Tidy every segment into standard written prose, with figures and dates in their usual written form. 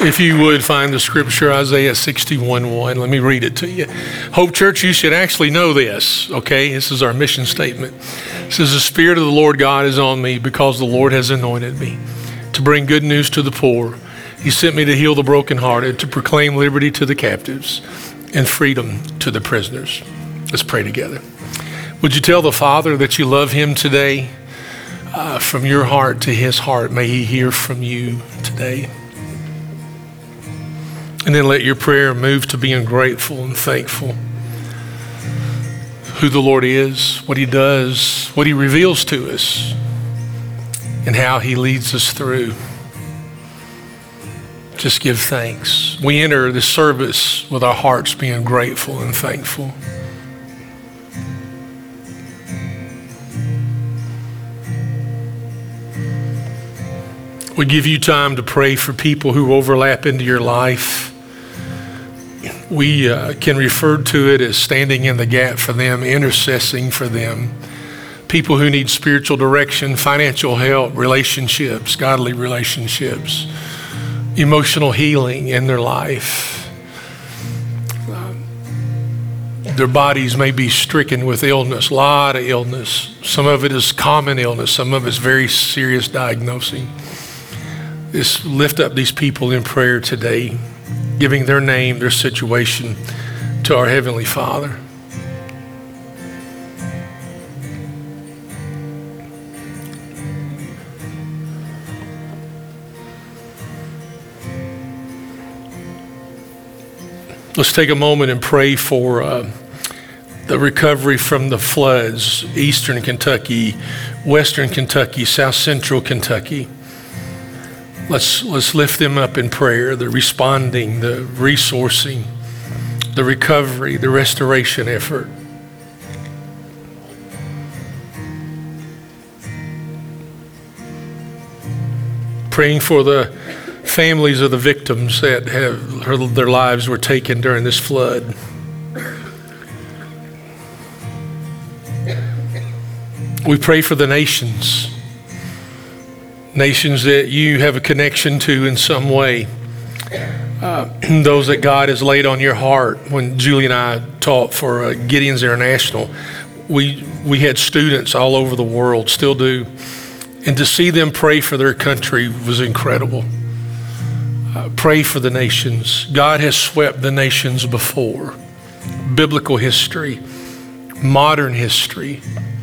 If you would find the scripture, Isaiah 61:1. Let me read it to you. Hope Church, you should actually know this, okay? This is our mission statement. It says, the Spirit of the Lord God is on me because the Lord has anointed me to bring good news to the poor. He sent me to heal the brokenhearted, to proclaim liberty to the captives and freedom to the prisoners. Let's pray together. Would you tell the Father that you love him today? From your heart to his heart, may he hear from you today. And then let your prayer move to being grateful and thankful. Who the Lord is, what he does, what he reveals to us, and how he leads us through. Just give thanks. We enter this service with our hearts being grateful and thankful. We give you time to pray for people who overlap into your life. We can refer to it as standing in the gap for them, intercessing for them. People who need spiritual direction, financial help, relationships, godly relationships, emotional healing in their life. Their bodies may be stricken with illness, a lot of illness. Some of it is common illness, some of it is very serious diagnosing. Just lift up these people in prayer today, giving their name, their situation to our Heavenly Father. Let's take a moment and pray for the recovery from the floods, Eastern Kentucky, Western Kentucky, South Central Kentucky. Let's lift them up in prayer, the responding, the resourcing, the recovery, the restoration effort. Praying for the families of the victims that have their lives were taken during this flood. We pray for the nations that you have a connection to in some way, those that God has laid on your heart. When Julie and I taught for Gideon's International, we had students all over the world, still do, and to see them pray for their country was incredible. Pray for the nations. God has swept the nations before. Biblical history, modern history.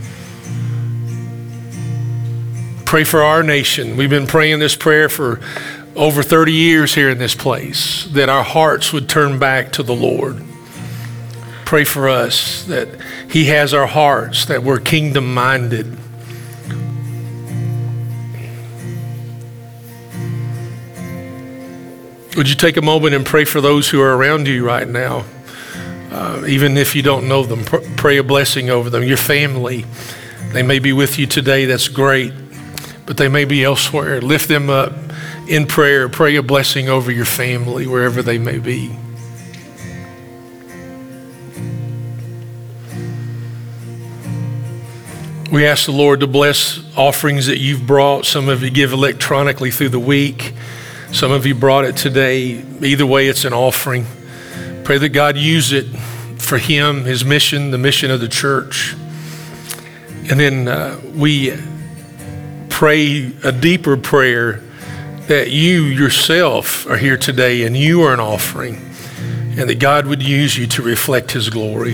Pray for our nation. We've been praying this prayer for over 30 years here in this place, that our hearts would turn back to the Lord. Pray for us that he has our hearts, that we're kingdom-minded. Would you take a moment and pray for those who are around you right now? Even if you don't know them, pray a blessing over them. Your family, they may be with you today, that's great, but they may be elsewhere. Lift them up in prayer. Pray a blessing over your family, wherever they may be. We ask the Lord to bless offerings that you've brought. Some of you give electronically through the week. Some of you brought it today. Either way, it's an offering. Pray that God use it for him, his mission, the mission of the church. And then we pray a deeper prayer that you yourself are here today and you are an offering, and that God would use you to reflect his glory.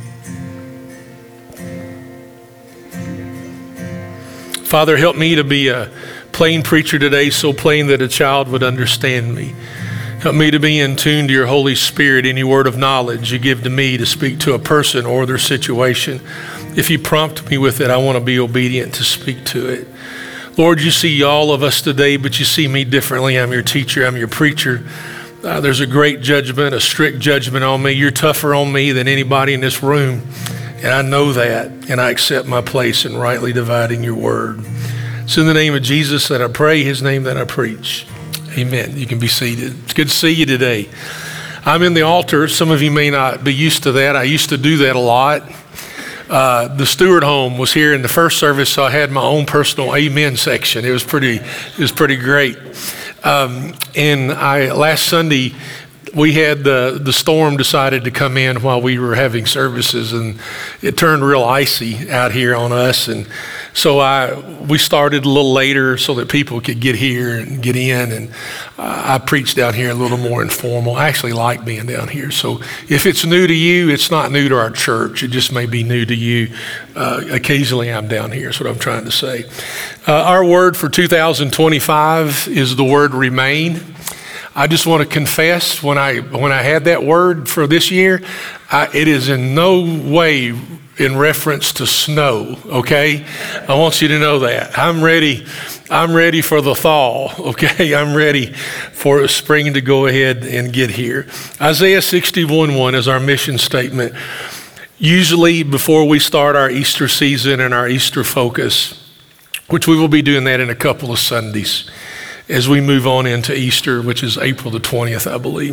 Father, help me to be a plain preacher today, so plain that a child would understand me. Help me to be in tune to your Holy Spirit. Any word of knowledge you give to me to speak to a person or their situation, if you prompt me with it, I want to be obedient to speak to it. Lord, you see all of us today, but you see me differently. I'm your teacher, I'm your preacher. There's a great judgment, a strict judgment on me. You're tougher on me than anybody in this room, and I know that, and I accept my place in rightly dividing your word. It's in the name of Jesus that I pray, his name that I preach. Amen. You can be seated. It's good to see you today. I'm in the altar. Some of you may not be used to that. I used to do that a lot. The Stewart home was here in the first service, so I had my own personal amen section. It was pretty great. And last Sunday, we had the storm decided to come in while we were having services, and it turned real icy out here on us. And so we started a little later so that people could get here and get in. And I preached down here a little more informal. I actually like being down here. So if it's new to you, it's not new to our church. It just may be new to you. Occasionally I'm down here. That's what I'm trying to say. Our word for 2025 is the word remain. I just want to confess, when I had that word for this year, it is in no way in reference to snow, okay? I want you to know that. I'm ready for the thaw, okay? I'm ready for spring to go ahead and get here. Isaiah 61:1 is our mission statement. Usually before we start our Easter season and our Easter focus, which we will be doing that in a couple of Sundays, as we move on into Easter, which is April the 20th, I believe.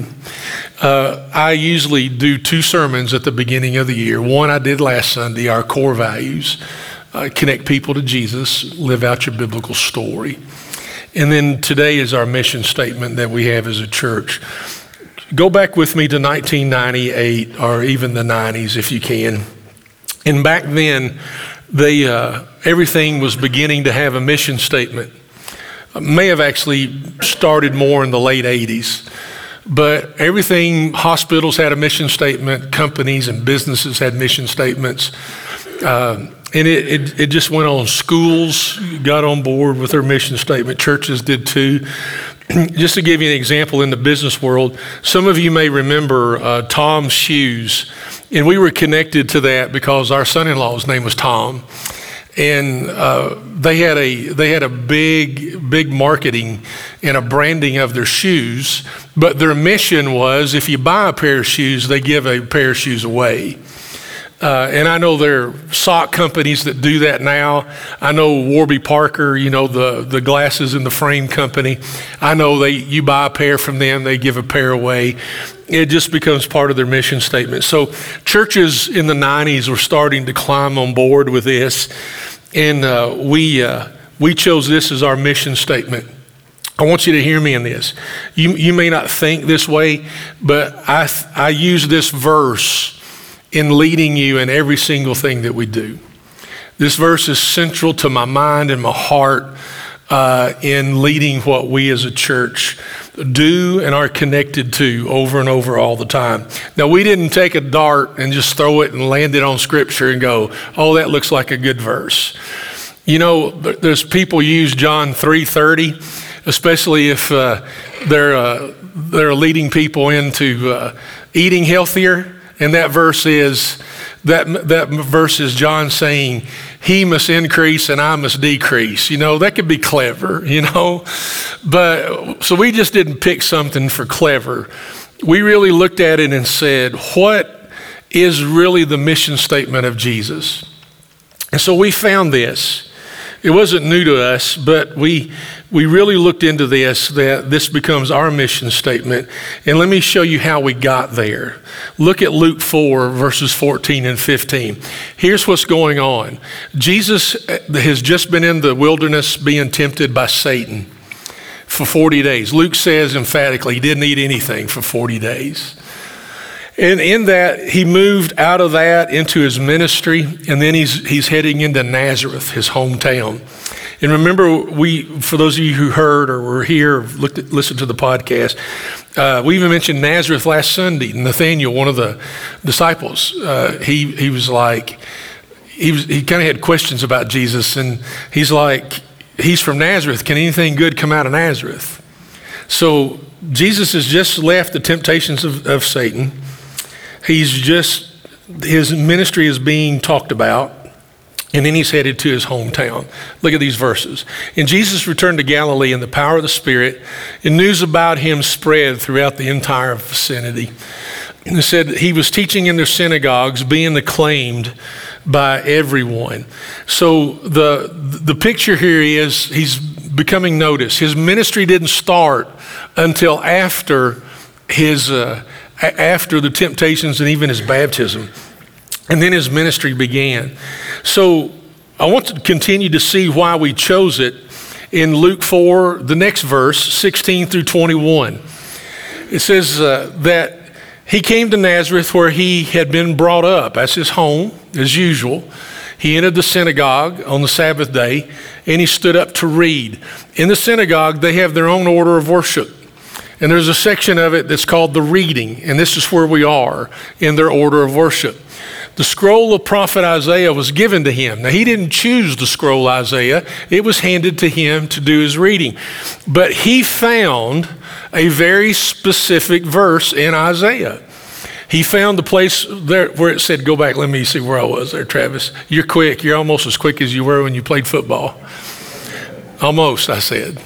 I usually do 2 sermons at the beginning of the year. One I did last Sunday, our core values, connect people to Jesus, live out your biblical story. And then today is our mission statement that we have as a church. Go back with me to 1998 or even the 90s if you can. And back then, everything was beginning to have a mission statement. May have actually started more in the late 80s, but hospitals had a mission statement, companies and businesses had mission statements, and it just went on. Schools got on board with their mission statement. Churches did too. Just to give you an example in the business world, some of you may remember Tom's Shoes, and we were connected to that because our son-in-law's name was Tom. And they had a big marketing and a branding of their shoes, but their mission was, if you buy a pair of shoes, they give a pair of shoes away. And I know there are sock companies that do that now. I know Warby Parker, the glasses in the frame company. I know you buy a pair from them, they give a pair away. It just becomes part of their mission statement. So churches in the 90s were starting to climb on board with this. And we chose this as our mission statement. I want you to hear me in this. You may not think this way, but I use this verse in leading you in every single thing that we do. This verse is central to my mind and my heart in leading what we as a church do and are connected to over and over all the time. Now, we didn't take a dart and just throw it and land it on scripture and go, oh, that looks like a good verse. There's people use John 3:30, especially if they're leading people into eating healthier. And that verse is John saying, he must increase and I must decrease. That could be clever, But so we just didn't pick something for clever. We really looked at it and said, what is really the mission statement of Jesus? And so we found this. It wasn't new to us, but we really looked into this, that this becomes our mission statement. And let me show you how we got there. Look at Luke 4, verses 14 and 15. Here's what's going on. Jesus has just been in the wilderness being tempted by Satan for 40 days. Luke says emphatically he didn't eat anything for 40 days. And in that, he moved out of that into his ministry, and then he's heading into Nazareth, his hometown. And remember, for those of you who heard or were here, listened to the podcast, we even mentioned Nazareth last Sunday. Nathaniel, one of the disciples, he was like, he kind of had questions about Jesus, and he's like, he's from Nazareth. Can anything good come out of Nazareth? So Jesus has just left the temptations of Satan. His ministry is being talked about, and then he's headed to his hometown. Look at these verses. And Jesus returned to Galilee in the power of the Spirit, and news about him spread throughout the entire vicinity. And it said he was teaching in their synagogues, being acclaimed by everyone. So the picture here is he's becoming noticed. His ministry didn't start until after the temptations and even his baptism. And then his ministry began. So I want to continue to see why we chose it in Luke 4, the next verse, 16 through 21. It says that he came to Nazareth where he had been brought up. That's his home, as usual. He entered the synagogue on the Sabbath day, and he stood up to read. In the synagogue, they have their own order of worship. And there's a section of it that's called the reading, and this is where we are in their order of worship. The scroll of prophet Isaiah was given to him. Now, he didn't choose the scroll Isaiah. It was handed to him to do his reading. But he found a very specific verse in Isaiah. He found the place there where it said, go back, let me see where I was there, Travis. You're quick. You're almost as quick as you were when you played football. Almost, I said.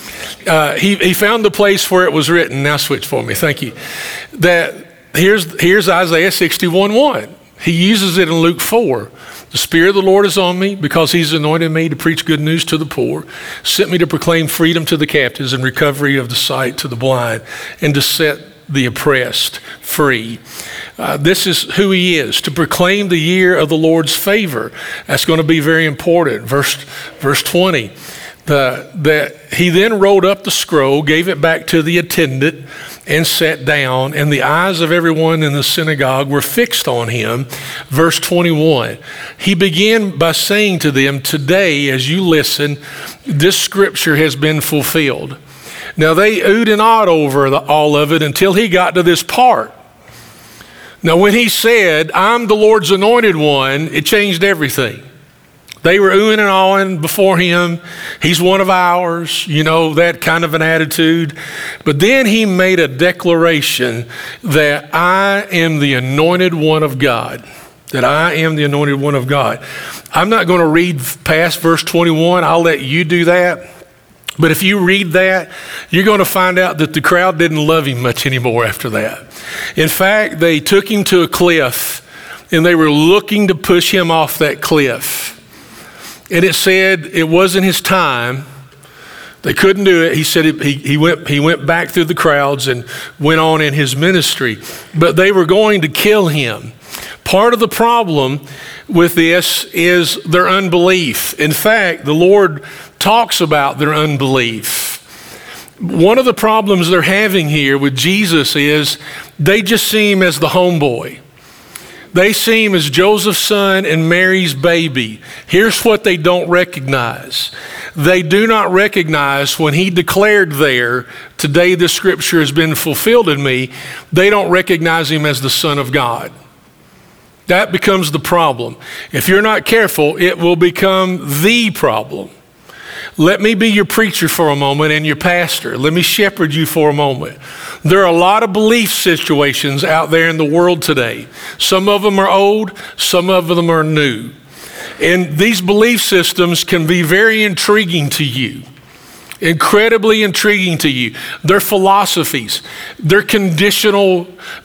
He found the place where it was written. Now switch for me. Thank you. That here's Isaiah 61:1. He uses it in Luke 4. The Spirit of the Lord is on me because he's anointed me to preach good news to the poor, sent me to proclaim freedom to the captives and recovery of the sight to the blind, and to set the oppressed free. This is who he is, to proclaim the year of the Lord's favor. That's going to be very important. Verse 20. That he then rolled up the scroll, gave it back to the attendant, and sat down, and the eyes of everyone in the synagogue were fixed on him. Verse 21, he began by saying to them, today, as you listen, this scripture has been fulfilled. Now they oohed and awed over all of it until he got to this part. Now when he said, I'm the Lord's anointed one, it changed everything. They were oohing and awing before him. He's one of ours, that kind of an attitude. But then he made a declaration that I am the anointed one of God. That I am the anointed one of God. I'm not going to read past verse 21. I'll let you do that. But if you read that, you're going to find out that the crowd didn't love him much anymore after that. In fact, they took him to a cliff, and they were looking to push him off that cliff. And it said it wasn't his time. They couldn't do it. He said he went back through the crowds and went on in his ministry. But they were going to kill him. Part of the problem with this is their unbelief. In fact, the Lord talks about their unbelief. One of the problems they're having here with Jesus is they just see him as the homeboy. They see him as Joseph's son and Mary's baby. Here's what they don't recognize. They do not recognize when he declared there, today this scripture has been fulfilled in me, they don't recognize him as the Son of God. That becomes the problem. If you're not careful, it will become the problem. Let me be your preacher for a moment and your pastor. Let me shepherd you for a moment. There are a lot of belief situations out there in the world today. Some of them are old, some of them are new. And these belief systems can be very intriguing to you. Incredibly intriguing to you. They're philosophies. They're conditional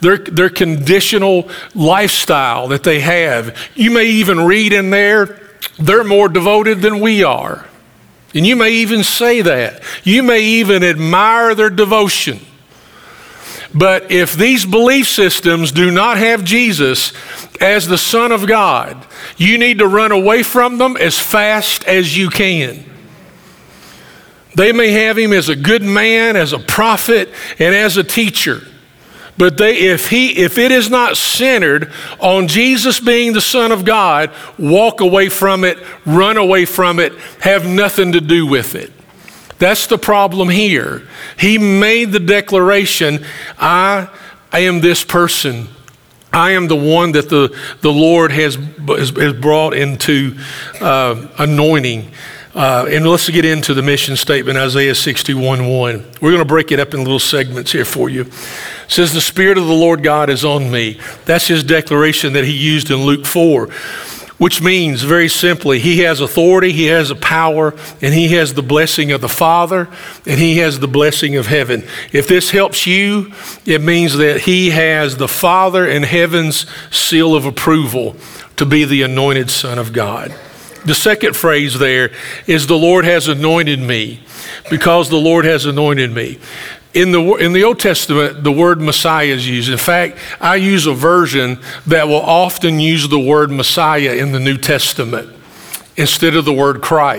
lifestyle that they have. You may even read in there, they're more devoted than we are. And you may even say that. You may even admire their devotion. But if these belief systems do not have Jesus as the Son of God, you need to run away from them as fast as you can. They may have him as a good man, as a prophet, and as a teacher. But if it is not centered on Jesus being the Son of God, walk away from it, run away from it, have nothing to do with it. That's the problem here. He made the declaration, I am this person. I am the one that the Lord has brought into anointing. And let's get into the mission statement, Isaiah 61:1. We're going to break it up in little segments here for you. It says, the Spirit of the Lord God is on me. That's his declaration that he used in Luke 4, which means very simply, he has authority, he has a power, and he has the blessing of the Father, and he has the blessing of heaven. If this helps you, it means that he has the Father and heaven's seal of approval to be the anointed Son of God. The second phrase there is the Lord has anointed me, because the Lord has anointed me. In the Old Testament, the word Messiah is used. In fact, I use a version that will often use the word Messiah in the New Testament instead of the word Christ.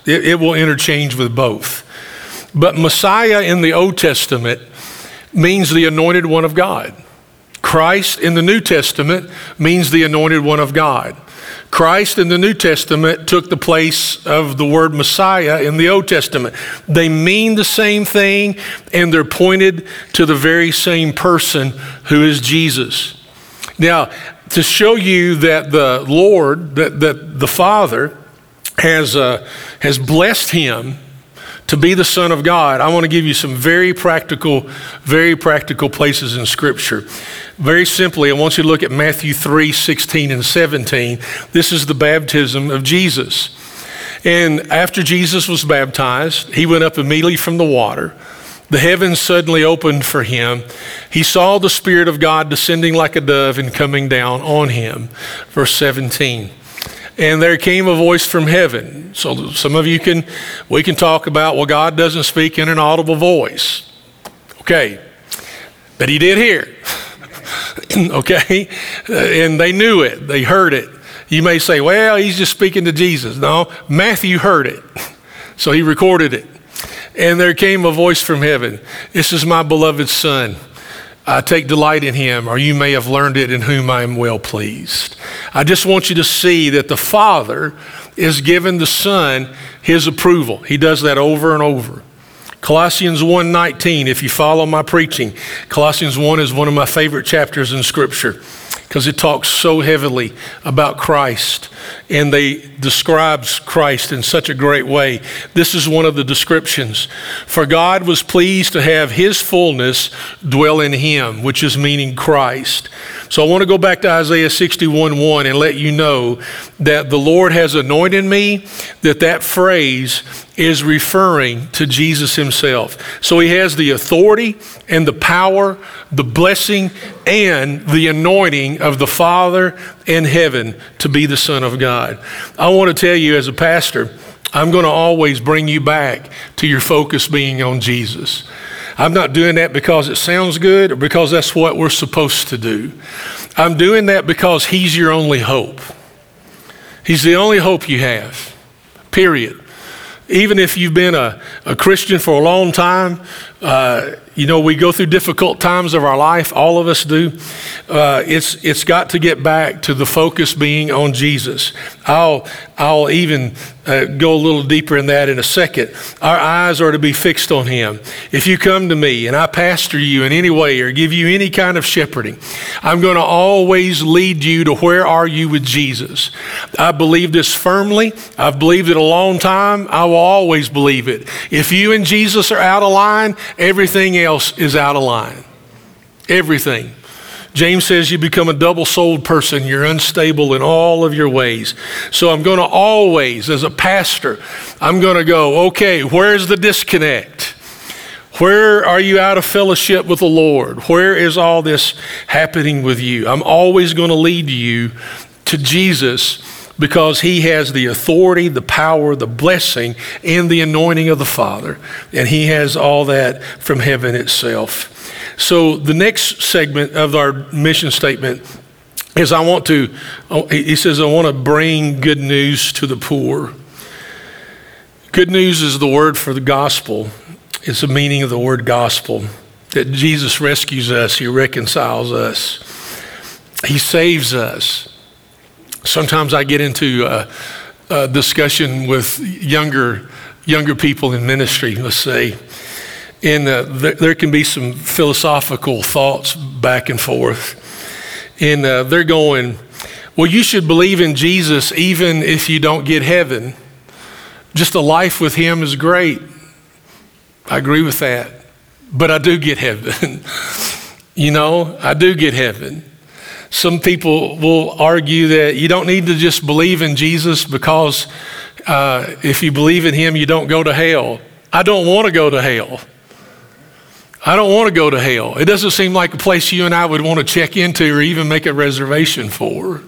It will interchange with both. But Messiah in the Old Testament means the anointed one of God. Christ in the New Testament means the anointed one of God. Christ in the New Testament took the place of the word Messiah in the Old Testament. They mean the same thing, and they're pointed to the very same person, who is Jesus. Now, to show you that the Lord, that the Father has blessed him to be the Son of God, I want to give you some very practical places in Scripture. Very simply, I want you to look at Matthew 3:16 and 17. This is the baptism of Jesus. And after Jesus was baptized, he went up immediately from the water. The heavens suddenly opened for him. He saw the Spirit of God descending like a dove and coming down on him. Verse 17. And there came a voice from heaven. So some of you we can talk about, well, God doesn't speak in an audible voice. Okay, but he did hear. Okay, and they knew it, they heard it. You may say, well, he's just speaking to Jesus. No, Matthew heard it, so he recorded it. And there came a voice from heaven. This is my beloved Son. I take delight in him, or you may have learned it, in whom I am well pleased. I just want you to see that the Father is giving the Son his approval. He does that over and over. Colossians 1:19, if you follow my preaching, Colossians 1 is one of my favorite chapters in Scripture because it talks so heavily about Christ, and they describes Christ in such a great way. This is one of the descriptions. For God was pleased to have his fullness dwell in him, which is meaning Christ. So I want to go back to Isaiah 61:1 and let you know that the Lord has anointed me, that phrase is referring to Jesus himself. So he has the authority and the power, the blessing, and the anointing of the Father in heaven to be the Son of God. I want to tell you, as a pastor, I'm going to always bring you back to your focus being on Jesus. I'm not doing that because it sounds good or because that's what we're supposed to do. I'm doing that because he's your only hope. He's the only hope you have, period. Even if you've been a Christian for a long time, we go through difficult times of our life. All of us do. It's got to get back to the focus being on Jesus. I'll even go a little deeper in that in a second. Our eyes are to be fixed on him. If you come to me and I pastor you in any way or give you any kind of shepherding, I'm going to always lead you to where are you with Jesus. I believe this firmly. I've believed it a long time. I will always believe it. If you and Jesus are out of line, everything else is out of line. Everything. James says you become a double-souled person. You're unstable in all of your ways. So I'm going to always, as a pastor, I'm going to go, okay, where's the disconnect? Where are you out of fellowship with the Lord? Where is all this happening with you? I'm always going to lead you to Jesus because he has the authority, the power, the blessing, and the anointing of the Father. And he has all that from heaven itself. So the next segment of our mission statement is he says, I want to bring good news to the poor. Good news is the word for the gospel. It's the meaning of the word gospel, that Jesus rescues us, he reconciles us, he saves us. Sometimes I get into a discussion with younger people in ministry, let's say, and there can be some philosophical thoughts back and forth. And they're going, well, you should believe in Jesus even if you don't get heaven. Just a life with him is great. I agree with that. But I do get heaven. I do get heaven. Some people will argue that you don't need to just believe in Jesus because if you believe in him, you don't go to hell. I don't want to go to hell. I don't want to go to hell. It doesn't seem like a place you and I would want to check into or even make a reservation for.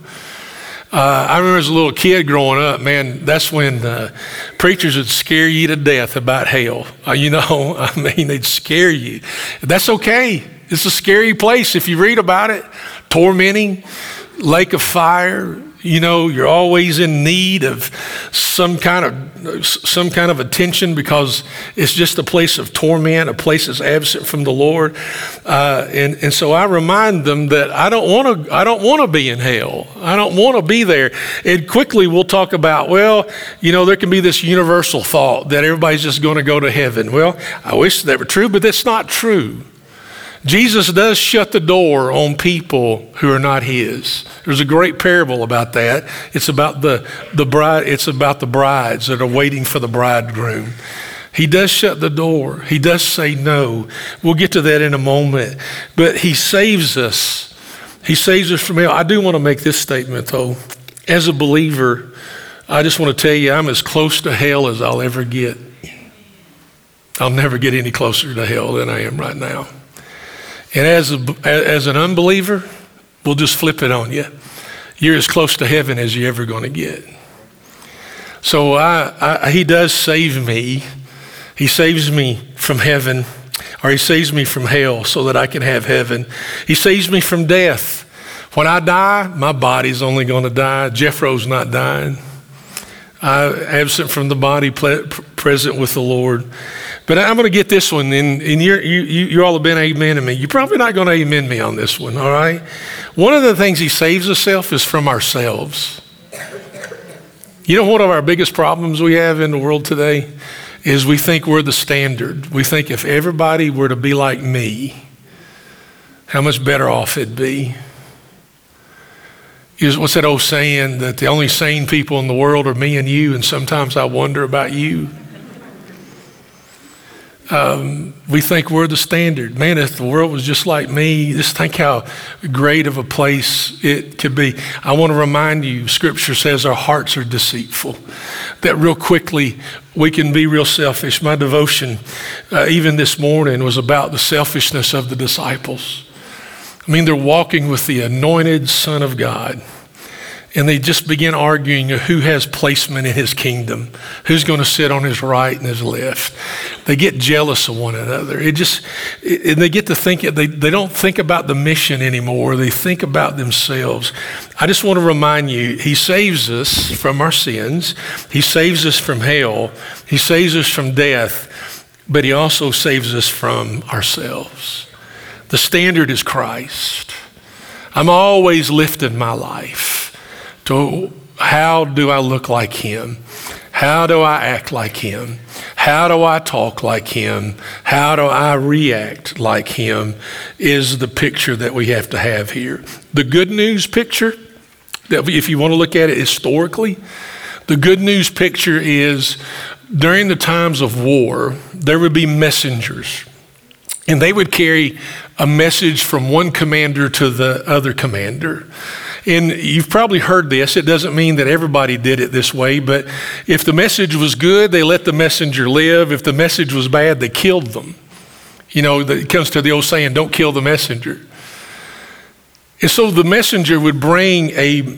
I remember as a little kid growing up, man, that's when preachers would scare you to death about hell. They'd scare you. That's okay. It's a scary place if you read about it. Tormenting, lake of fire, You're always in need of some kind of attention because it's just a place of torment, a place that's absent from the Lord. And so I remind them that I don't want to be in hell. I don't want to be there. And quickly we'll talk about, there can be this universal thought that everybody's just going to go to heaven. Well, I wish that were true, but that's not true. Jesus does shut the door on people who are not his. There's a great parable about that. It's about the bride. It's about the brides that are waiting for the bridegroom. He does shut the door. He does say no. We'll get to that in a moment. But he saves us. He saves us from hell. I do want to make this statement, though. As a believer, I just want to tell you I'm as close to hell as I'll ever get. I'll never get any closer to hell than I am right now. And as an unbeliever, we'll just flip it on you. You're as close to heaven as you're ever going to get. So he does save me. He saves me from heaven, or he saves me from hell so that I can have heaven. He saves me from death. When I die, my body's only going to die. Jeffro's not dying. I'm absent from the body, present with the Lord. But I'm going to get this one, and you all have been amen to me. You're probably not going to amen me on this one, all right? One of the things he saves us is from ourselves. You know, one of our biggest problems we have in the world today is we think we're the standard. We think if everybody were to be like me, how much better off it'd be. What's that old saying that the only sane people in the world are me and you, and sometimes I wonder about you. We think we're the standard. Man, if the world was just like me, just think how great of a place it could be. I want to remind you, Scripture says our hearts are deceitful. That real quickly, we can be real selfish. My devotion, even this morning, was about the selfishness of the disciples. I mean, they're walking with the anointed Son of God. And they just begin arguing who has placement in his kingdom, who's going to sit on his right and his left. They get jealous of one another. And they get to think, they don't think about the mission anymore. They think about themselves. I just want to remind you, he saves us from our sins. He saves us from hell. He saves us from death, but he also saves us from ourselves. The standard is Christ. I'm always lifting my life. So how do I look like him? How do I act like him? How do I talk like him? How do I react like him is the picture that we have to have here. The good news picture, that if you want to look at it historically, the good news picture is during the times of war, there would be messengers. And they would carry a message from one commander to the other commander. And you've probably heard this. It doesn't mean that everybody did it this way, but if the message was good, they let the messenger live. If the message was bad, they killed them. You know, it comes to the old saying, don't kill the messenger. And so the messenger would bring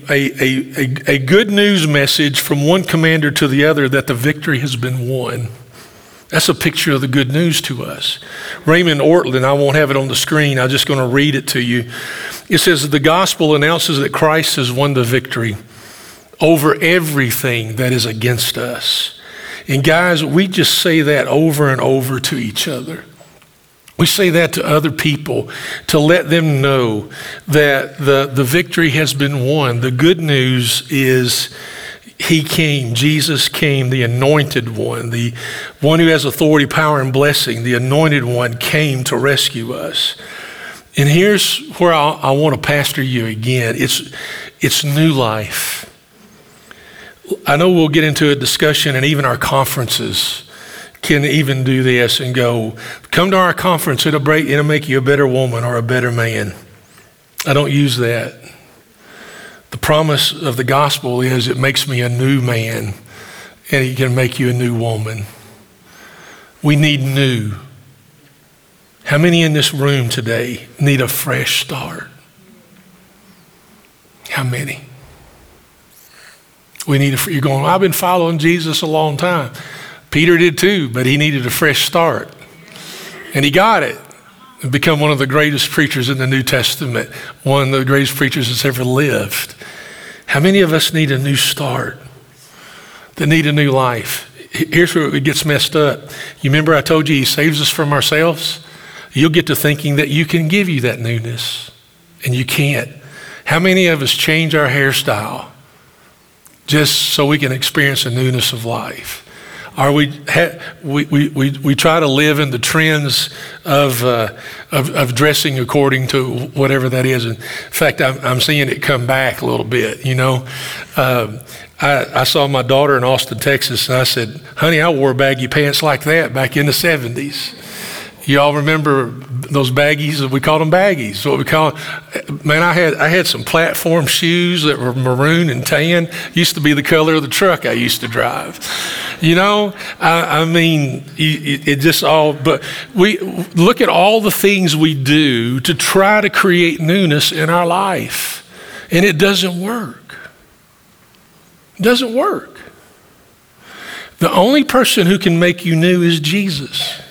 a good news message from one commander to the other that the victory has been won. That's a picture of the good news to us. Raymond Ortlund, I won't have it on the screen, I'm just going to read it to you. It says, the gospel announces that Christ has won the victory over everything that is against us. And guys, we just say that over and over to each other. We say that to other people to let them know that the victory has been won. The good news is he came, Jesus came, the anointed one, the one who has authority, power, and blessing, the anointed one came to rescue us. And here's where I want to pastor you again. It's new life. I know we'll get into a discussion, and even our conferences can even do this and go, come to our conference, it'll make you a better woman or a better man. I don't use that. The promise of the gospel is it makes me a new man, and it can make you a new woman. We need new. How many in this room today need a fresh start? How many? You're going, I've been following Jesus a long time. Peter did too, but he needed a fresh start. And he got it. And become one of the greatest preachers in the New Testament, one of the greatest preachers that's ever lived. How many of us need a new start, that need a new life? Here's where it gets messed up. You remember I told you he saves us from ourselves? You'll get to thinking that you can give you that newness, and you can't. How many of us change our hairstyle just so we can experience a newness of life? Or we try to live in the trends of dressing according to whatever that is. In fact, I'm seeing it come back a little bit, you know. I saw my daughter in Austin, Texas, and I said, honey, I wore baggy pants like that back in the 70s. Y'all remember those baggies? We called them baggies. What we call it. Man, I had some platform shoes that were maroon and tan. Used to be the color of the truck I used to drive. You know, I mean, it just all. But we look at all the things we do to try to create newness in our life, and it doesn't work. It doesn't work. The only person who can make you new is Jesus.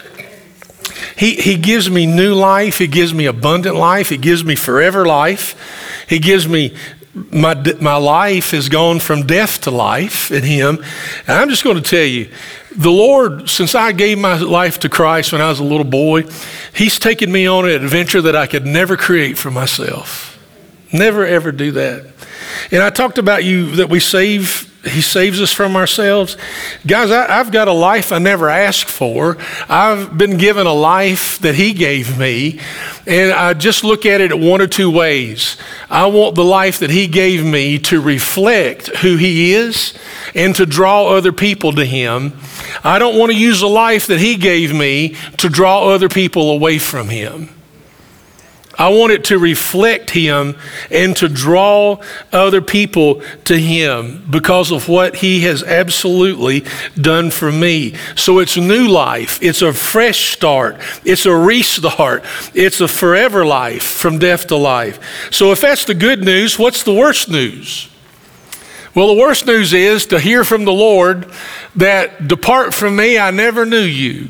He gives me new life. He gives me abundant life. He gives me forever life. He gives me, my life has gone from death to life in him. And I'm just going to tell you, the Lord, since I gave my life to Christ when I was a little boy, he's taken me on an adventure that I could never create for myself. Never, ever do that. And I talked about that he saves us from ourselves. Guys, I've got a life I never asked for. I've been given a life that he gave me, and I just look at it one or two ways. I want the life that he gave me to reflect who he is and to draw other people to him. I don't want to use the life that he gave me to draw other people away from him. I want it to reflect him and to draw other people to him because of what he has absolutely done for me. So it's a new life. It's a fresh start. It's a restart. It's a forever life from death to life. So if that's the good news, what's the worst news? Well, the worst news is to hear from the Lord that, depart from me, I never knew you.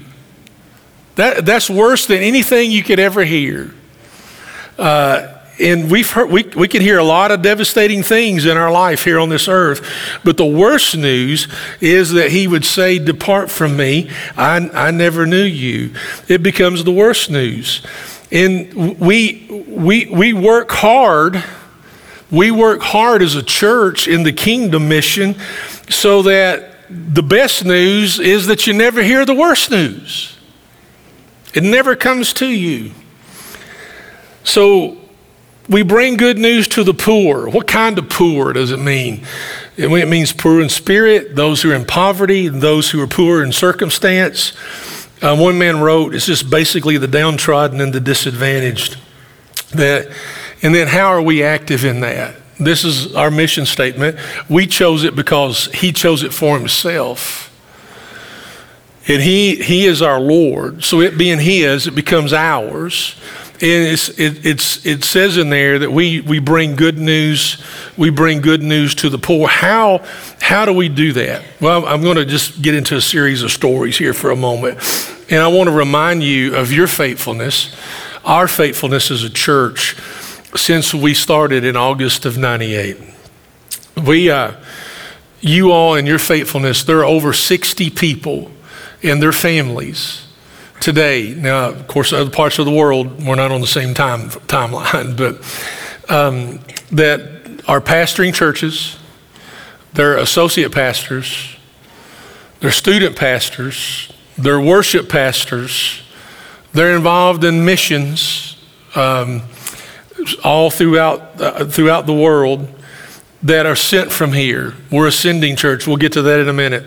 That's worse than anything you could ever hear. And we can hear a lot of devastating things in our life here on this earth, but the worst news is that he would say, depart from me, I never knew you. It becomes the worst news. And we work hard. We work hard as a church in the kingdom mission so that the best news is that you never hear the worst news. It never comes to you. So we bring good news to the poor. What kind of poor does it mean? It means poor in spirit, those who are in poverty, those who are poor in circumstance. One man wrote, it's just basically the downtrodden and the disadvantaged. And then how are we active in that? This is our mission statement. We chose it because he chose it for himself. And he is our Lord. So it being his, it becomes ours. And it says in there that we bring good news. We bring good news to the poor. How do we do that? Well, I'm going to just get into a series of stories here for a moment. And I want to remind you of your faithfulness, our faithfulness as a church since we started in August of 98. You all and your faithfulness, there are over 60 people and their families today. Now, of course, other parts of the world, we're not on the same timeline, but that are pastoring churches, they're associate pastors, they're student pastors, they're worship pastors, they're involved in missions all throughout the world that are sent from here. We're Ascending Church. We'll get to that in a minute.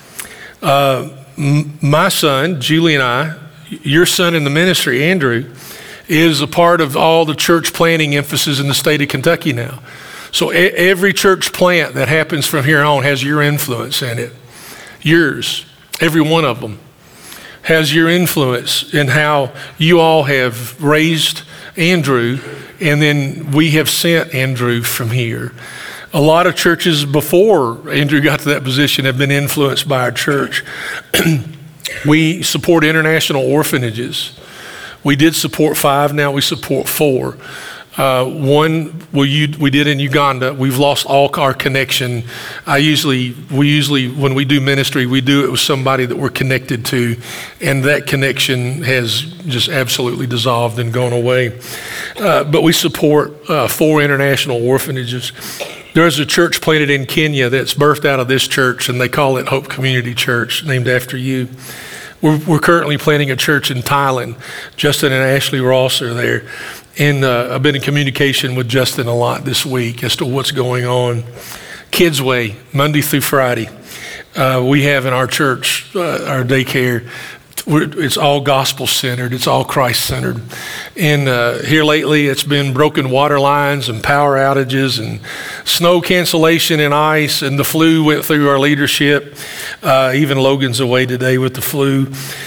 My son, Julie, and I, your son in the ministry, Andrew, is a part of all the church planting emphasis in the state of Kentucky now. So every church plant that happens from here on has your influence in it. Yours, every one of them, has your influence in how you all have raised Andrew, and then we have sent Andrew from here. A lot of churches before Andrew got to that position have been influenced by our church. We support international orphanages. We did support 5, now we support 4. One we did in Uganda. We've lost all our connection. We usually, when we do ministry, we do it with somebody that we're connected to, and that connection has just absolutely dissolved and gone away. But we support 4 international orphanages. There's a church planted in Kenya that's birthed out of this church, and they call it Hope Community Church, named after you. We're currently planting a church in Thailand. Justin and Ashley Ross are there. And I've been in communication with Justin a lot this week as to what's going on. Kids Way, Monday through Friday. We have in our church, our daycare, it's all gospel-centered. It's all Christ-centered. And here lately, it's been broken water lines and power outages and snow cancellation and ice, and the flu went through our leadership. Even Logan's away today with the flu.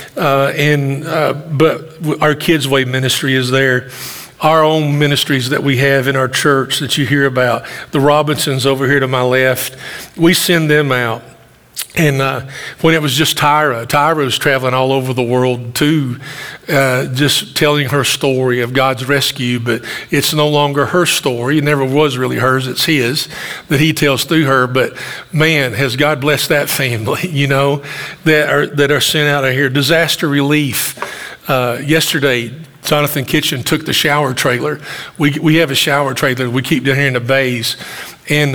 But our Kids Way ministry is there. Our own ministries that we have in our church that you hear about, the Robinsons over here to my left, we send them out. And when it was just Tyra was traveling all over the world too, just telling her story of God's rescue, but it's no longer her story. It never was really hers, it's his, that he tells through her. But man, has God blessed that family, that are sent out of here. Disaster relief. Yesterday, Jonathan Kitchen took the shower trailer. We have a shower trailer we keep down here in the bays, and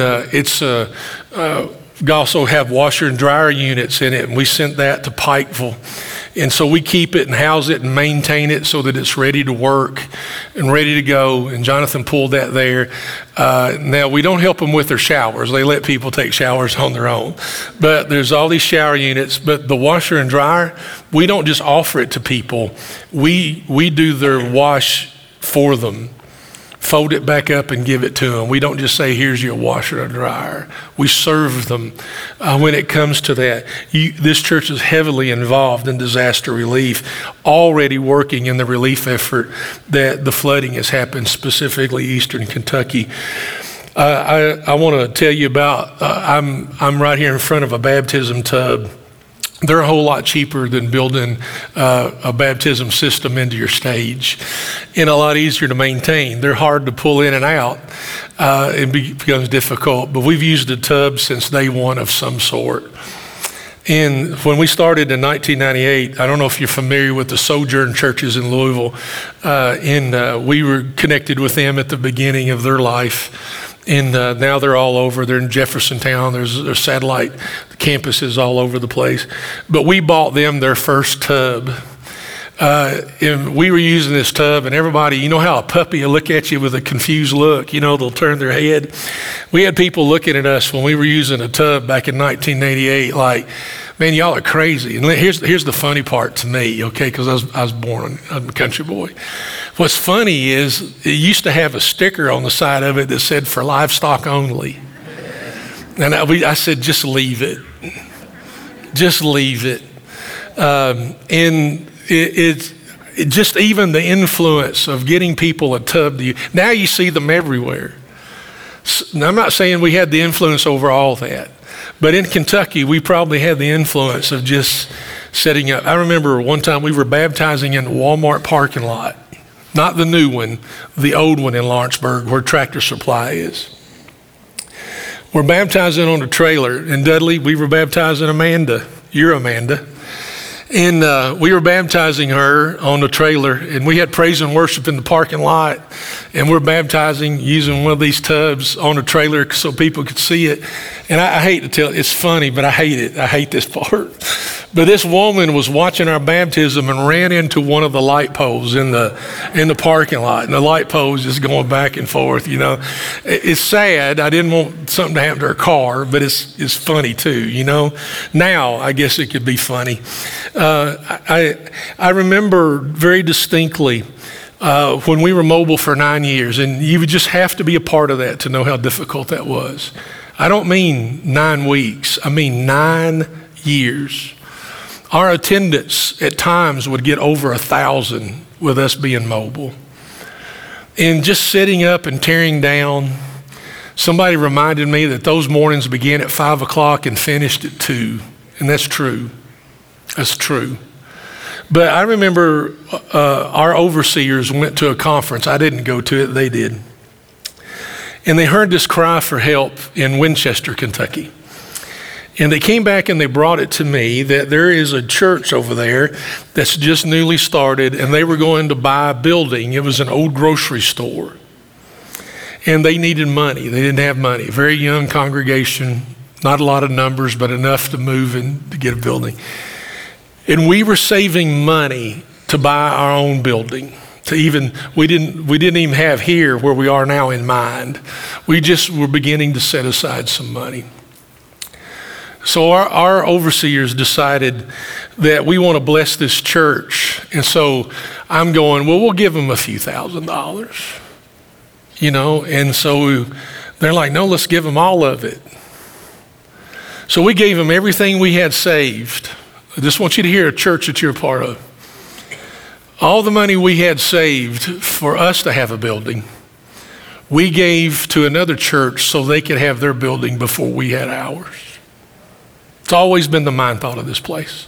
we also have washer and dryer units in it, and we sent that to Pikeville. And so we keep it and house it and maintain it so that it's ready to work and ready to go. And Jonathan pulled that there. Now, we don't help them with their showers. They let people take showers on their own. But there's all these shower units. But the washer and dryer, we don't just offer it to people. We do their wash for them. Fold it back up and give it to them. We don't just say, here's your washer and dryer. We serve them when it comes to that. This church is heavily involved in disaster relief, already working in the relief effort that the flooding has happened, specifically Eastern Kentucky. I want to tell you about, I'm right here in front of a baptism tub. They're a whole lot cheaper than building a baptism system into your stage, and a lot easier to maintain. They're hard to pull in and out. It becomes difficult, but we've used a tub since day one of some sort. And when we started in 1998, I don't know if you're familiar with the Sojourn churches in Louisville, and we were connected with them at the beginning of their life. And now they're all over. They're in Jeffersontown. There's satellite campuses all over the place. But we bought them their first tub. And we were using this tub, and everybody, you know how a puppy will look at you with a confused look, they'll turn their head. We had people looking at us when we were using a tub back in 1988 like, man, y'all are crazy. And here's the funny part to me, okay, because I was born, I'm a country boy. What's funny is it used to have a sticker on the side of it that said for livestock only. And I said, just leave it. Just leave it. And it's just even the influence of getting people a tub to you. Now you see them everywhere. Now, I'm not saying we had the influence over all that, but in Kentucky, we probably had the influence of just setting up. I remember one time we were baptizing in the Walmart parking lot, not the new one, the old one in Lawrenceburg where Tractor Supply is. We're baptizing on a trailer, and Dudley, we were baptizing Amanda. You're Amanda. And we were baptizing her on the trailer, and we had praise and worship in the parking lot, and we're baptizing using one of these tubs on a trailer so people could see it. And I hate to tell it's funny, but I hate it. I hate this part. But this woman was watching our baptism and ran into one of the light poles in the parking lot, and the light pole was just going back and forth. It's sad. I didn't want something to happen to her car, but it's funny too. Now I guess it could be funny. I remember very distinctly when we were mobile for 9 years, and you would just have to be a part of that to know how difficult that was. I don't mean 9 weeks. I mean 9 years. Our attendance at times would get over 1,000 with us being mobile. And just sitting up and tearing down, somebody reminded me that those mornings began at 5 o'clock and finished at 2. And that's true. That's true. But I remember our overseers went to a conference. I didn't go to it, they did. And they heard this cry for help in Winchester, Kentucky. And they came back and they brought it to me that there is a church over there that's just newly started, and they were going to buy a building. It was an old grocery store. And they needed money. They didn't have money. A very young congregation, not a lot of numbers, but enough to move and to get a building. And we were saving money to buy our own building. We didn't even have here where we are now in mind. We just were beginning to set aside some money. So our overseers decided that we want to bless this church. And so I'm going, well, we'll give them a few $1,000s. And so they're like, no, let's give them all of it. So we gave them everything we had saved. I just want you to hear a church that you're a part of. All the money we had saved for us to have a building, we gave to another church so they could have their building before we had ours. It's always been the mind thought of this place.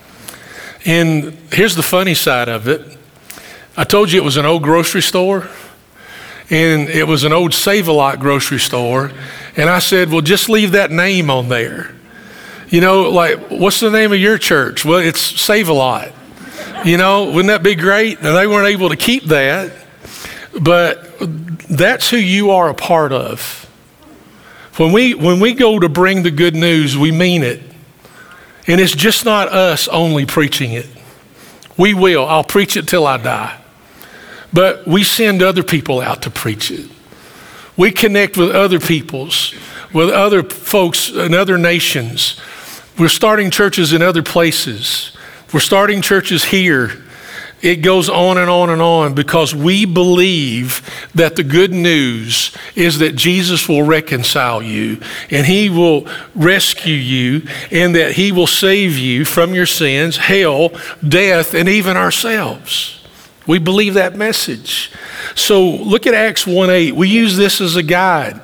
And here's the funny side of it. I told you it was an old grocery store. And it was an old Save-A-Lot grocery store. And I said, well, just leave that name on there. Like, what's the name of your church? Well, it's Save-A-Lot. Wouldn't that be great? And they weren't able to keep that. But that's who you are a part of. When we go to bring the good news, we mean it. And it's just not us only preaching it. We will. I'll preach it till I die. But we send other people out to preach it. We connect with other with other folks in other nations. We're starting churches in other places. We're starting churches here. It goes on and on and on because we believe that the good news is that Jesus will reconcile you and he will rescue you and that he will save you from your sins, hell, death, and even ourselves. We believe that message. So look at Acts 1:8. We use this as a guide.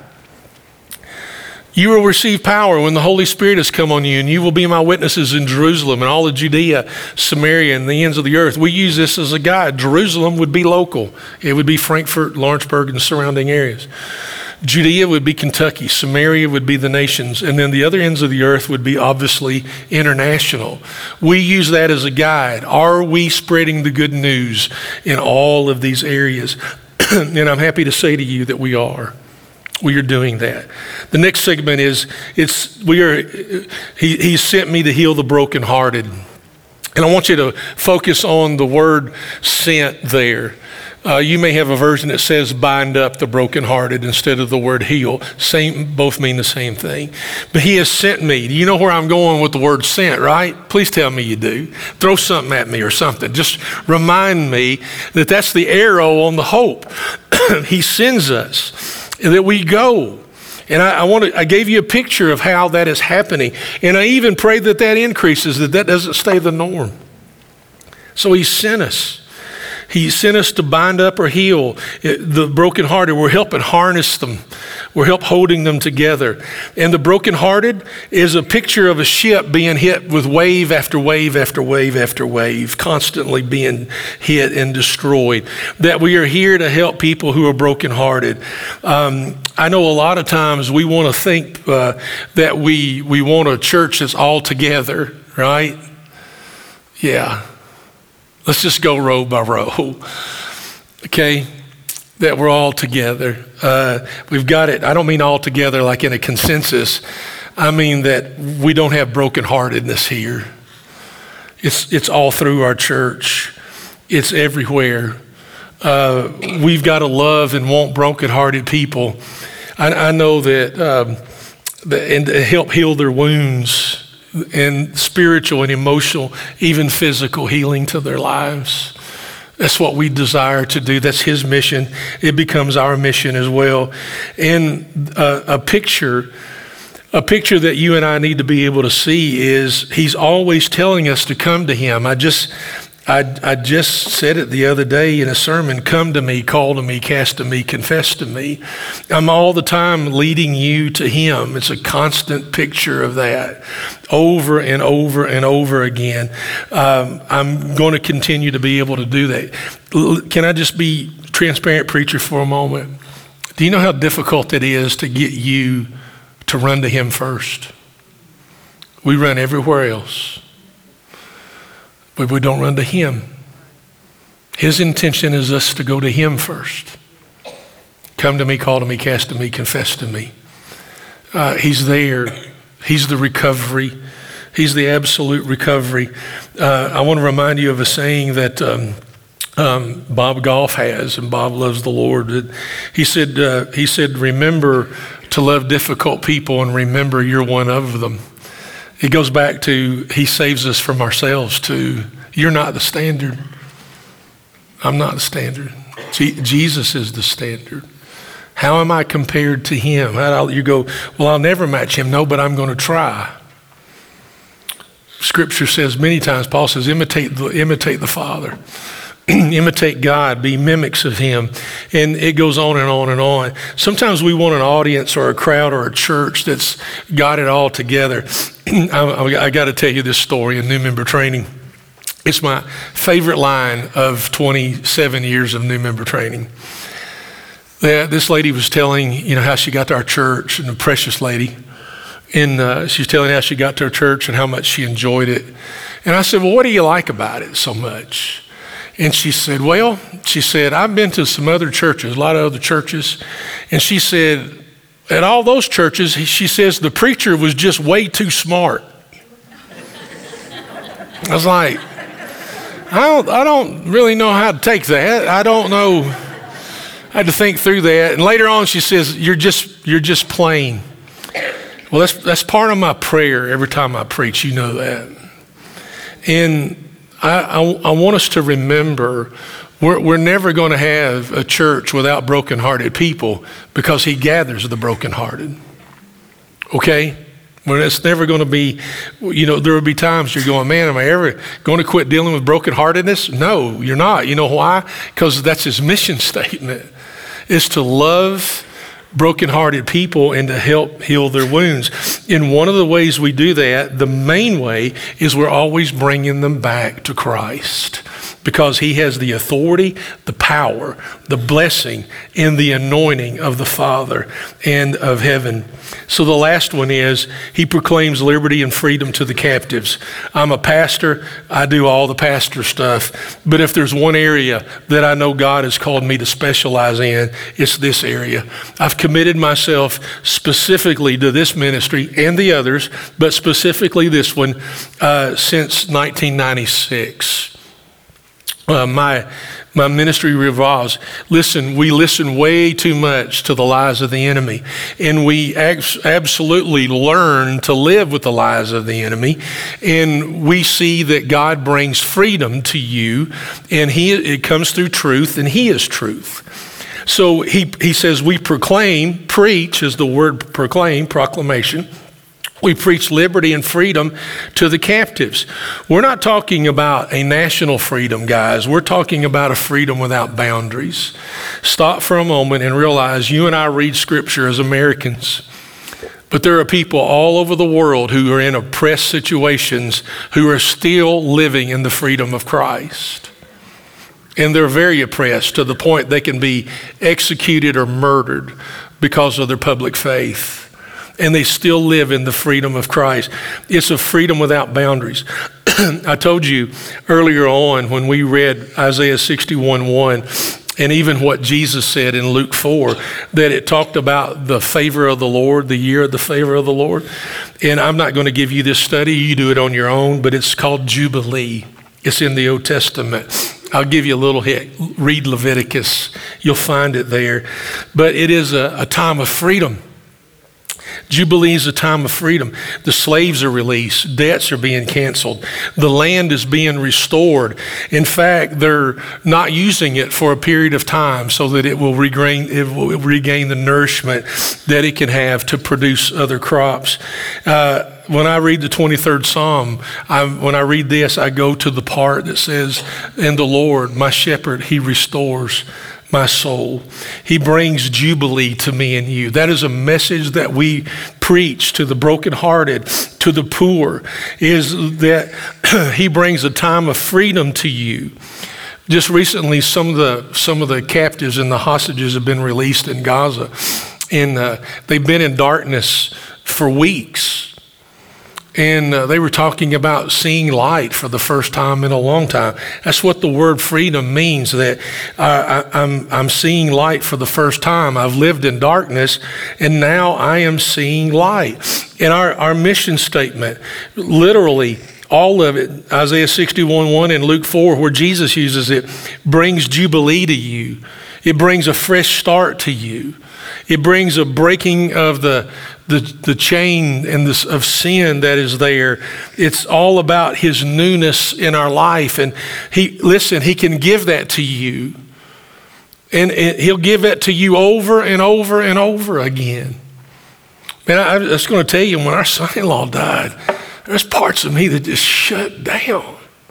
You will receive power when the Holy Spirit has come on you, and you will be my witnesses in Jerusalem and all of Judea, Samaria, and the ends of the earth. We use this as a guide. Jerusalem would be local. It would be Frankfurt, Lawrenceburg, and the surrounding areas. Judea would be Kentucky. Samaria would be the nations. And then the other ends of the earth would be obviously international. We use that as a guide. Are we spreading the good news in all of these areas? And I'm happy to say to you that we are. We are doing that. The next segment is, he sent me to heal the brokenhearted. And I want you to focus on the word sent there. You may have a version that says bind up the brokenhearted instead of the word heal. Both mean the same thing. But he has sent me. You know where I'm going with the word sent, right? Please tell me you do. Throw something at me or something. Just remind me that that's the arrow on the hope. He sends us, and that we go. And I gave you a picture of how that is happening. And I even pray that increases, that doesn't stay the norm. So he sent us. He sent us to bind up or heal the brokenhearted. We're helping harness them. We're helping holding them together. And the brokenhearted is a picture of a ship being hit with wave after wave after wave after wave, constantly being hit and destroyed. That we are here to help people who are brokenhearted. I know a lot of times we want to think that we want a church that's all together, right? Yeah. Let's just go row by row, okay? That we're all together. We've got it. I don't mean all together like in a consensus. I mean that we don't have brokenheartedness here. It's all through our church. It's everywhere. We've got to love and want brokenhearted people. I know that, and to help heal their wounds, and spiritual and emotional, even physical healing to their lives. That's what we desire to do. That's his mission. It becomes our mission as well. And a picture that you and I need to be able to see is he's always telling us to come to him. I just I just said it the other day in a sermon, come to me, call to me, cast to me, confess to me. I'm all the time leading you to him. It's a constant picture of that over and over and over again. I'm going to continue to be able to do that. Can I just be transparent, preacher, for a moment? Do you know how difficult it is to get you to run to him first? We run everywhere else, but we don't run to him. His intention is us to go to him first. Come to me, call to me, cast to me, confess to me. He's there. He's the recovery. He's the absolute recovery. I want to remind you of a saying that Bob Goff has, and Bob loves the Lord. He said, remember to love difficult people and remember you're one of them. It goes back to he saves us from ourselves too. You're not the standard. I'm not the standard. Jesus is the standard. How am I compared to him? You go, well, I'll never match him. No, but I'm going to try. Scripture says many times, Paul says, imitate the Father. Imitate God, be mimics of him. And it goes on and on and on. Sometimes we want an audience or a crowd or a church that's got it all together. I got to tell you this story in new member training. It's my favorite line of 27 years of new member training. This lady was telling, how she got to our church, and a precious lady. And she's telling how she got to our church and how much she enjoyed it. And I said, well, what do you like about it so much? And she said, I've been to some other churches, a lot of other churches. And she said, at all those churches, she says, the preacher was just way too smart. I was like, I don't really know how to take that. I don't know. I had to think through that. And later on, she says, you're just plain. Well, that's part of my prayer every time I preach. You know that. And I want us to remember we're never going to have a church without brokenhearted people because he gathers the brokenhearted. Okay? Well, it's never going to be, there will be times you're going, man, am I ever going to quit dealing with brokenheartedness? No, you're not. You know why? Because that's his mission statement, is to love brokenhearted people and to help heal their wounds. And one of the ways we do that, the main way, is we're always bringing them back to Christ, because he has the authority, the power, the blessing, and the anointing of the Father and of heaven. So the last one is he proclaims liberty and freedom to the captives. I'm a pastor. I do all the pastor stuff. But if there's one area that I know God has called me to specialize in, it's this area. I've committed myself specifically to this ministry and the others, but specifically this one since 1996. My ministry revolves. Listen, we listen way too much to the lies of the enemy, and we absolutely learn to live with the lies of the enemy. And we see that God brings freedom to you, and it comes through truth, and he is truth. So he says we preach is the word proclaim, proclamation. We preach liberty and freedom to the captives. We're not talking about a national freedom, guys. We're talking about a freedom without boundaries. Stop for a moment and realize you and I read Scripture as Americans, but there are people all over the world who are in oppressed situations who are still living in the freedom of Christ. And they're very oppressed to the point they can be executed or murdered because of their public faith. And they still live in the freedom of Christ. It's a freedom without boundaries. I told you earlier on when we read Isaiah 61:1, and even what Jesus said in Luke 4, that it talked about the favor of the Lord, the year of the favor of the Lord. And I'm not going to give you this study. You do it on your own, but it's called Jubilee. It's in the Old Testament. I'll give you a little hit. Read Leviticus. You'll find it there. But it is a time of freedom. Jubilee is a time of freedom. The slaves are released. Debts are being canceled. The land is being restored. In fact, they're not using it for a period of time so that it will regain the nourishment that it can have to produce other crops. When I read the 23rd Psalm, when I read this, I go to the part that says, "And the Lord, my shepherd, he restores my soul. He brings jubilee to me and you." That is a message that we preach to the brokenhearted, to the poor, is that he brings a time of freedom to you. Just recently, some of the captives and the hostages have been released in Gaza, and they've been in darkness for weeks. And they were talking about seeing light for the first time in a long time. That's what the word freedom means, that I'm seeing light for the first time. I've lived in darkness, and now I am seeing light. And our mission statement, literally, all of it, Isaiah 61:1 and Luke 4, where Jesus uses it, brings jubilee to you. It brings a fresh start to you. It brings a breaking of the chain and of sin that is there. It's all about his newness in our life. And he can give that to you. And he'll give that to you over and over and over again. Man, I was going to tell you, when our son-in-law died, there's parts of me that just shut down.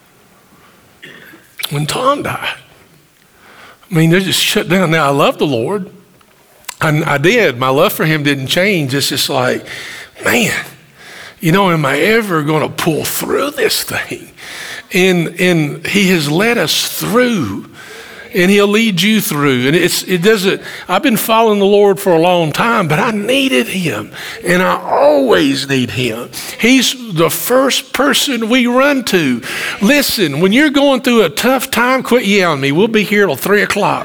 When Tom died, I mean, they just shut down. Now, I love the Lord. I did. My love for him didn't change. It's just like, man, am I ever going to pull through this thing? And he has led us through, and he'll lead you through. And I've been following the Lord for a long time, but I needed him, and I always need him. He's the first person we run to. Listen, when you're going through a tough time, quit yelling at me. We'll be here till 3 o'clock.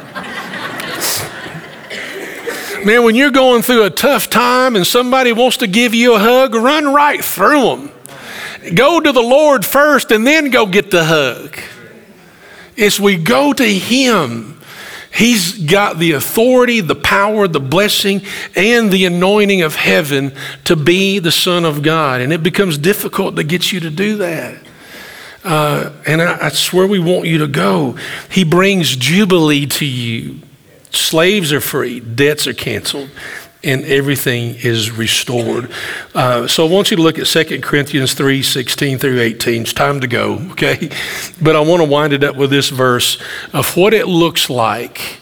Man, when you're going through a tough time and somebody wants to give you a hug, run right through them. Go to the Lord first and then go get the hug. It's we go to him. He's got the authority, the power, the blessing, and the anointing of heaven to be the Son of God. And it becomes difficult to get you to do that. And that's where we want you to go. He brings jubilee to you. Slaves are free, debts are canceled, and everything is restored. So I want you to look at 2 Corinthians 3:16 through 18. It's time to go, okay? But I want to wind it up with this verse of what it looks like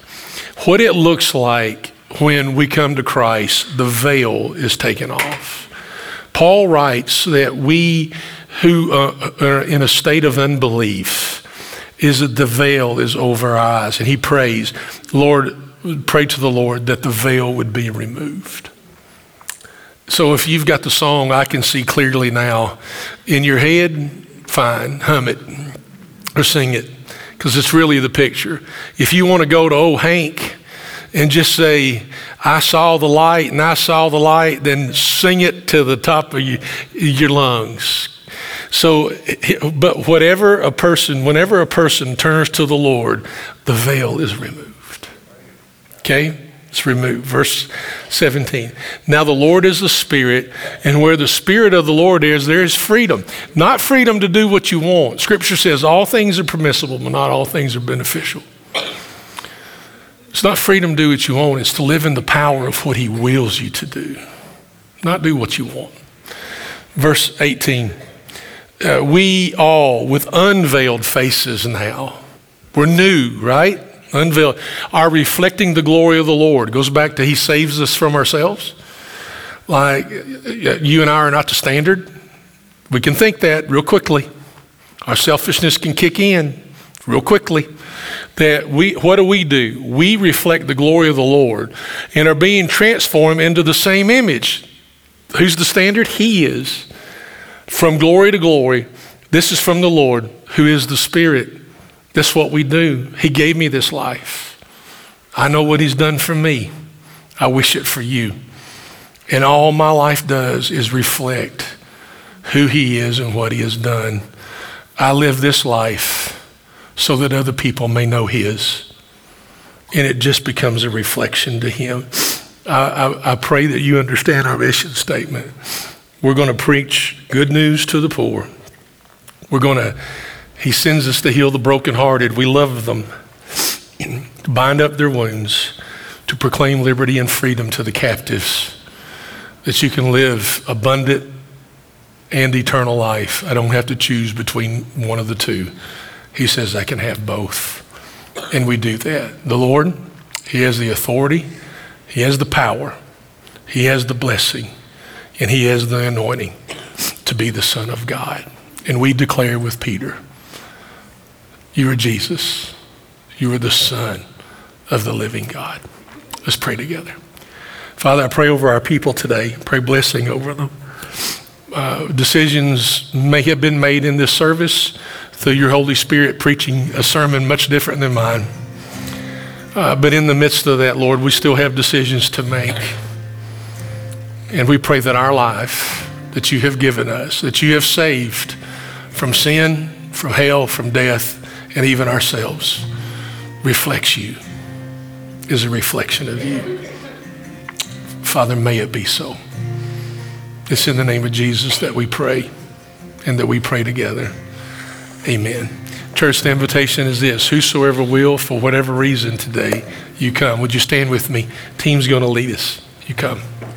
when we come to Christ. The veil is taken off. Paul writes that we who are in a state of unbelief, is that the veil is over our eyes. And he prays, Lord, pray to the Lord that the veil would be removed. So if you've got the song, I Can See Clearly Now, in your head, fine, hum it or sing it, because it's really the picture. If you want to go to old Hank and just say, I saw the light and I saw the light, then sing it to the top of your lungs. So, but whenever a person turns to the Lord, the veil is removed. Okay? It's removed. Verse 17. Now the Lord is the Spirit, and where the Spirit of the Lord is, there is freedom. Not freedom to do what you want. Scripture says all things are permissible, but not all things are beneficial. It's not freedom to do what you want. It's to live in the power of what he wills you to do. Not do what you want. Verse 18. We all, with unveiled faces now, we're new, right? Unveiled, are reflecting the glory of the Lord. It goes back to he saves us from ourselves. Like you and I are not the standard. We can think that real quickly. Our selfishness can kick in real quickly. That what do? We reflect the glory of the Lord and are being transformed into the same image. Who's the standard? He is. From glory to glory. This is from the Lord, who is the Spirit. That's what we do. He gave me this life. I know what he's done for me. I wish it for you. And all my life does is reflect who he is and what he has done. I live this life so that other people may know his. And it just becomes a reflection to him. I pray that you understand our mission statement. We're going to preach good news to the poor. He sends us to heal the brokenhearted. We love them, to bind up their wounds, to proclaim liberty and freedom to the captives, that you can live abundant and eternal life. I don't have to choose between one of the two. He says I can have both. And we do that. The Lord, he has the authority, he has the power, he has the blessing, and he has the anointing to be the Son of God. And we declare with Peter, you are Jesus. You are the Son of the living God. Let's pray together. Father, I pray over our people today. Pray blessing over them. Decisions may have been made in this service through your Holy Spirit preaching a sermon much different than mine. But in the midst of that, Lord, we still have decisions to make. And we pray that our life that you have given us, that you have saved from sin, from hell, from death, and even ourselves, reflects you, is a reflection of you. Father, may it be so. It's in the name of Jesus that we pray and that we pray together. Amen. Church, the invitation is this: whosoever will, for whatever reason today, you come. Would you stand with me? Team's going to lead us. You come.